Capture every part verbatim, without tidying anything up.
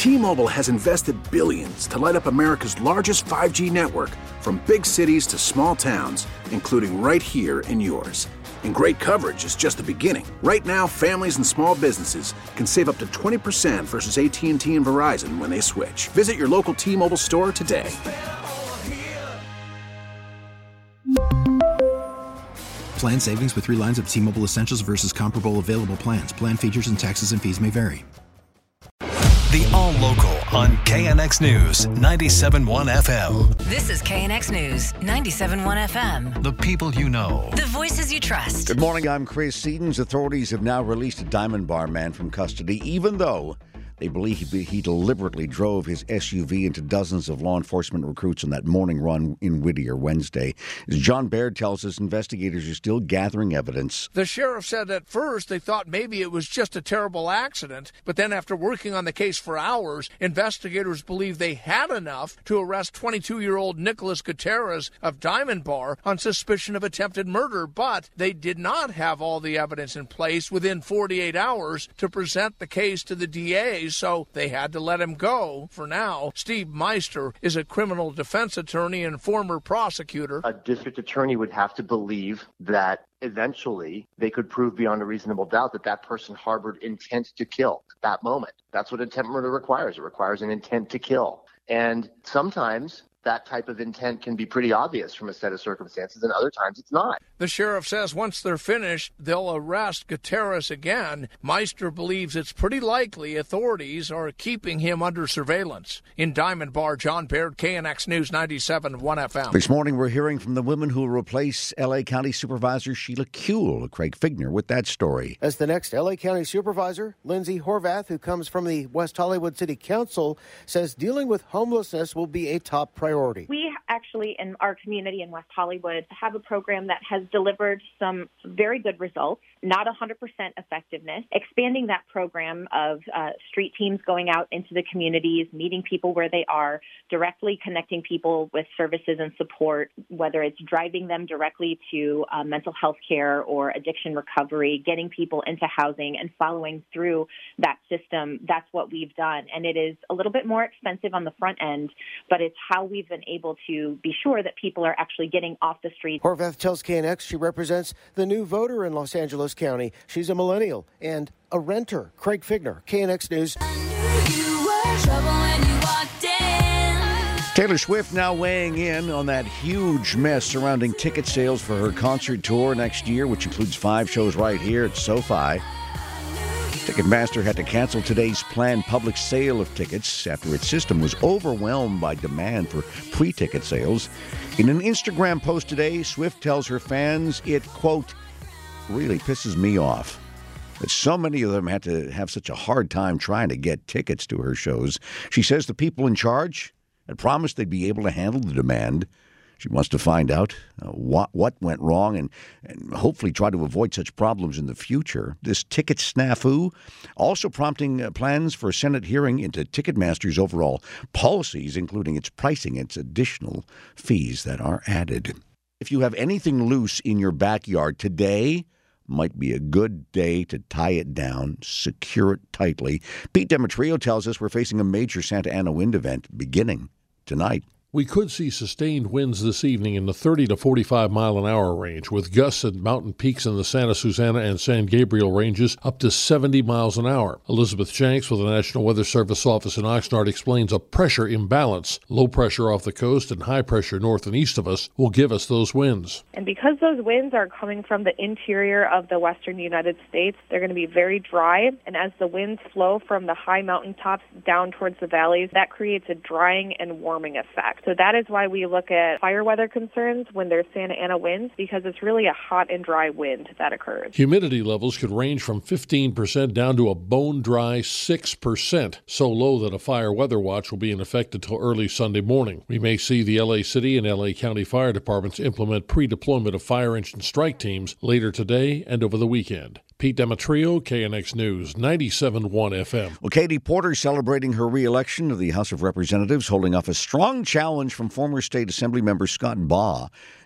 T-Mobile has invested billions to light up America's largest five G network, from big cities to small towns, including right here in yours. And great coverage is just the beginning. Right now, families and small businesses can save up to twenty percent versus A T and T and Verizon when they switch. Visit your local T-Mobile store today. Plan savings with three lines of T-Mobile Essentials versus comparable available plans. Plan features and taxes and fees may vary. The All Local on K N X News ninety-seven point one F M. This is K N X News ninety-seven point one F M. The people you know. The voices you trust. Good morning, I'm Chris Sedens. Authorities have now released a Diamond Bar man from custody, even though they believe he, he deliberately drove his S U V into dozens of law enforcement recruits on that morning run in Whittier Wednesday. As John Baird tells us, investigators are still gathering evidence. The sheriff said at first they thought maybe it was just a terrible accident, but then after working on the case for hours, investigators believe they had enough to arrest twenty-two-year-old Nicholas Gutierrez of Diamond Bar on suspicion of attempted murder, but they did not have all the evidence in place within forty-eight hours to present the case to the D A, so they had to let him go for now. Steve Meister is a criminal defense attorney and former prosecutor. A district attorney would have to believe that eventually they could prove beyond a reasonable doubt that that person harbored intent to kill at that moment. That's what attempt murder requires. It requires an intent to kill. And sometimes that type of intent can be pretty obvious from a set of circumstances, and other times it's not. The sheriff says once they're finished, they'll arrest Gutierrez again. Meister believes it's pretty likely authorities are keeping him under surveillance. In Diamond Bar, John Baird, K N X News ninety-seven point one F M. This morning we're hearing from the women who will replace L A County Supervisor Sheila Kuehl. Craig Figner with that story. As the next L A County Supervisor, Lindsay Horvath, who comes from the West Hollywood City Council, says dealing with homelessness will be a top priority. We actually, in our community in West Hollywood, have a program that has delivered some very good results, not one hundred percent effectiveness. Expanding that program of uh, street teams going out into the communities, meeting people where they are, directly connecting people with services and support, whether it's driving them directly to uh, mental health care or addiction recovery, getting people into housing and following through that system. That's what we've done. And it is a little bit more expensive on the front end, but it's how we've been able to be sure that people are actually getting off the street. Horvath tells K N X she represents the new voter in Los Angeles County. She's a millennial and a renter. Craig Figner, K N X News. Taylor Swift now weighing in on that huge mess surrounding ticket sales for her concert tour next year, which includes five shows right here at SoFi. Ticketmaster had to cancel today's planned public sale of tickets after its system was overwhelmed by demand for pre-ticket sales. In an Instagram post today, Swift tells her fans it, quote, really pisses me off that so many of them had to have such a hard time trying to get tickets to her shows. She says the people in charge had promised they'd be able to handle the demand. She wants to find out uh, what what went wrong and, and hopefully try to avoid such problems in the future. This ticket snafu also prompting uh, plans for a Senate hearing into Ticketmaster's overall policies, including its pricing and its additional fees that are added. If you have anything loose in your backyard, today might be a good day to tie it down, secure it tightly. Pete Demetrio tells us we're facing a major Santa Ana wind event beginning tonight. We could see sustained winds this evening in the thirty to forty-five mile an hour range, with gusts at mountain peaks in the Santa Susana and San Gabriel ranges up to seventy miles an hour. Elizabeth Shanks with the National Weather Service office in Oxnard explains a pressure imbalance. Low pressure off the coast and high pressure north and east of us will give us those winds. And because those winds are coming from the interior of the western United States, they're going to be very dry. And as the winds flow from the high mountaintops down towards the valleys, that creates a drying and warming effect. So that is why we look at fire weather concerns when there's Santa Ana winds, because it's really a hot and dry wind that occurs. Humidity levels could range from fifteen percent down to a bone-dry six percent, so low that a fire weather watch will be in effect until early Sunday morning. We may see the L A City and L A County fire departments implement pre-deployment of fire engine strike teams later today and over the weekend. Pete Demetrio, K N X News, ninety-seven point one F M. Well, Katie Porter celebrating her re-election to the House of Representatives, holding off a strong challenge from former State Assembly member Scott Baugh.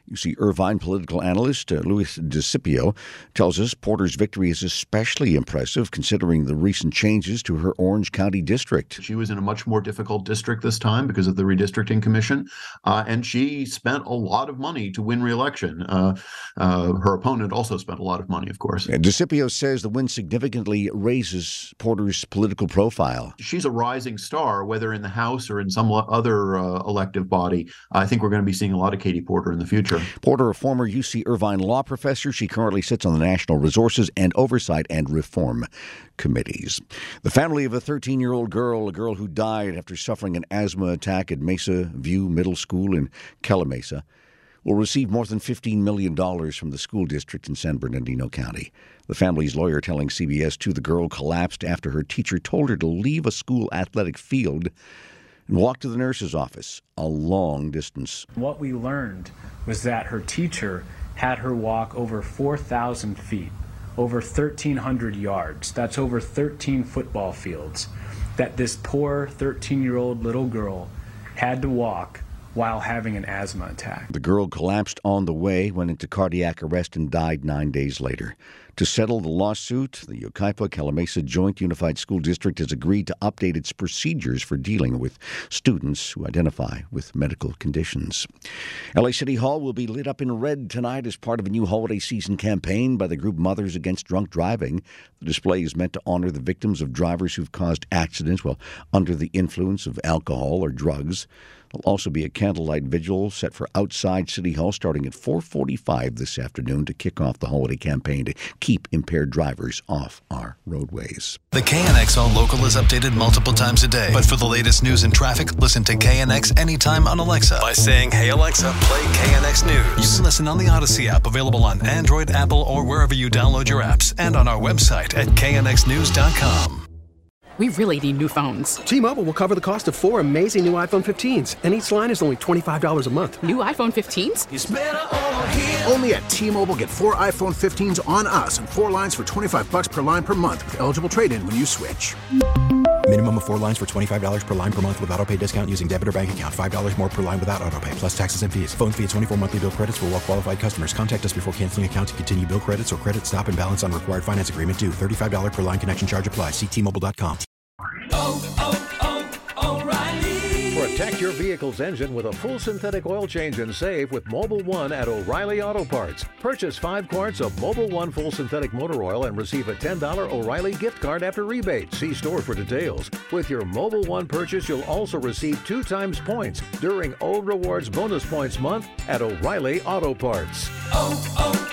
U C Irvine political analyst uh, Luis DeCipio tells us Porter's victory is especially impressive considering the recent changes to her Orange County district. She was in a much more difficult district this time because of the redistricting commission, uh, and she spent a lot of money to win re-election. Uh, uh, her opponent also spent a lot of money, of course. And DeCipio says the win significantly raises Porter's political profile. She's a rising star, whether in the House or in some other uh, elective body. I think we're going to be seeing a lot of Katie Porter in the future. Porter, a former U C Irvine law professor, she currently sits on the National Resources and Oversight and Reform Committees. The family of a thirteen-year-old girl, a girl who died after suffering an asthma attack at Mesa View Middle School in Calimesa, will receive more than fifteen million dollars from the school district in San Bernardino County. The family's lawyer telling C B S two the girl collapsed after her teacher told her to leave a school athletic field and walk to the nurse's office, a long distance. What we learned was that her teacher had her walk over four thousand feet, over thirteen hundred yards. That's over thirteen football fields, that this poor thirteen-year-old little girl had to walk while having an asthma attack. The girl collapsed on the way, went into cardiac arrest, and died nine days later. To settle the lawsuit, the Yucaipa-Calimesa Joint Unified School District has agreed to update its procedures for dealing with students who identify with medical conditions. L A City Hall will be lit up in red tonight as part of a new holiday season campaign by the group Mothers Against Drunk Driving. The display is meant to honor the victims of drivers who've caused accidents while under the influence of alcohol or drugs. There'll also be a candlelight vigil set for outside City Hall starting at four forty-five this afternoon to kick off the holiday campaign to keep impaired drivers off our roadways. The K N X All Local is updated multiple times a day. But for the latest news and traffic, listen to K N X anytime on Alexa by saying, "Hey Alexa, play K N X News." You can listen on the Odyssey app, available on Android, Apple, or wherever you download your apps, and on our website at K N X news dot com. We really need new phones. T-Mobile will cover the cost of four amazing new iPhone fifteens, and each line is only twenty-five dollars a month. New iPhone fifteens? It's better over here. Only at T-Mobile, get four iPhone fifteens on us and four lines for twenty-five dollars per line per month with eligible trade-in when you switch. Minimum of four lines for twenty-five dollars per line per month with autopay discount using debit or bank account. five dollars more per line without autopay, plus taxes and fees. Phone fee at twenty-four monthly bill credits for well-qualified customers. Contact us before canceling account to continue bill credits or credit stop and balance on required finance agreement due. thirty-five dollars per line connection charge applies. See T Mobile dot com. Oh, oh, oh, O'Reilly. Protect your vehicle's engine with a full synthetic oil change and save with Mobil one at O'Reilly Auto Parts. Purchase five quarts of Mobil one full synthetic motor oil and receive a ten dollars O'Reilly gift card after rebate. See store for details. With your Mobil one purchase, you'll also receive two times points during O Rewards Bonus Points Month at O'Reilly Auto Parts. Oh,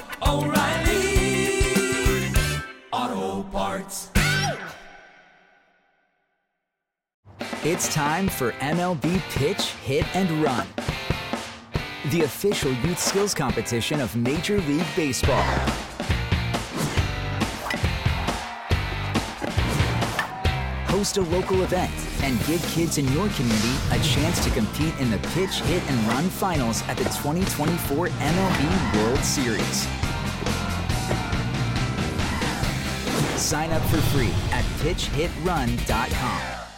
oh, oh, O'Reilly Auto Parts. It's time for M L B Pitch, Hit, and Run, the official youth skills competition of Major League Baseball. Host a local event and give kids in your community a chance to compete in the Pitch, Hit, and Run finals at the twenty twenty-four M L B World Series. Sign up for free at pitch hit run dot com.